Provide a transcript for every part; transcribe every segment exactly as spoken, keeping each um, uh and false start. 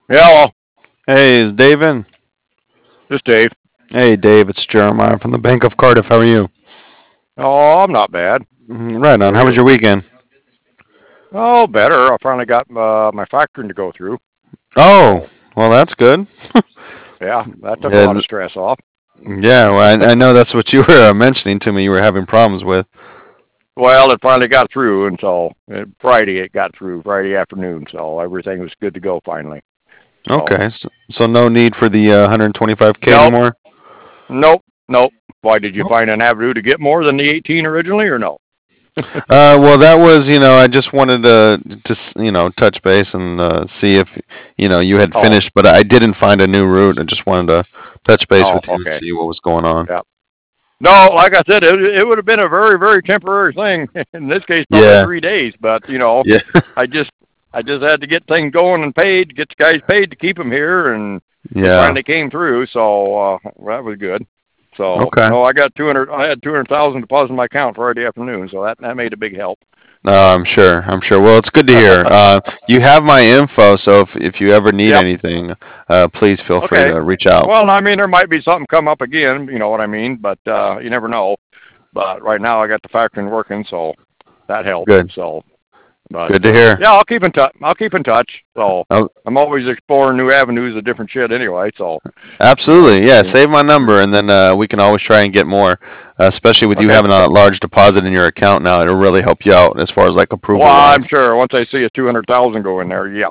Yeah, well, Hey, is Dave in? this Dave. Hey, Dave, it's Jeremiah from the Bank of Cardiff. How are you? Oh, I'm not bad. Mhm. Right How on. are How was you? your weekend? Oh, better. I finally got uh, my factoring to go through. Oh, So, well, that's good. yeah, that took a lot Yeah, of stress off. yeah. Well, I, I know that's what you were uh, mentioning to me. You were having problems with. Well, it finally got through, and so uh, Friday it got through, Friday afternoon. So everything was good to go finally. So, Okay, so, so no need for the uh, one hundred twenty-five k nope, anymore. nope, nope. Why, did you find an avenue to get more than the eighteen originally, or no? Uh, well, that was, you know, I just wanted to just, you know, touch base and uh, see if, you know, you had Oh, finished, but I didn't find a new route. I just wanted to touch base oh, with you and okay. see what was going on. Yeah. No, like I said, it, it would have been a very, very temporary thing. In this case, probably Yeah, three days. But you know, yeah, I just, I just had to get things going and paid, get the guys paid to keep them here, and it yeah. finally came through. So uh, that was good. So Okay. no, I got two hundred. I had two hundred thousand deposit in my account Friday afternoon. So that that made a big help. Uh, I'm sure. I'm sure. Well, it's good to hear. Uh, you have my info, so if if you ever need Yep. anything, uh, please feel free Okay. to reach out. Well, I mean, there might be something come up again. You know what I mean? But uh, you never know. But right now, I got the factoring working, so that helps. Good. So. But Good to uh, hear. yeah, I'll keep in touch. I'll keep in touch. So Oh, I'm always exploring new avenues of different shit anyway. So you know, absolutely. Yeah. you know. Save my number, and then uh, we can always try and get more. Uh, especially with you Okay. having a large deposit in your account now, it'll really help you out as far as like Well, approval I'm wise. sure once I see a two hundred thousand go in there, yeah.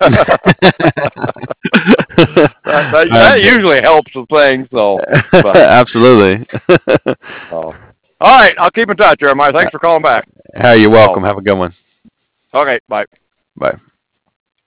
that, that Uh, that usually helps with things. So, but absolutely. uh, all right, I'll keep in touch, Jeremiah. Thanks for calling back. Hey, you're So welcome. Have a good one. okay, bye. Bye.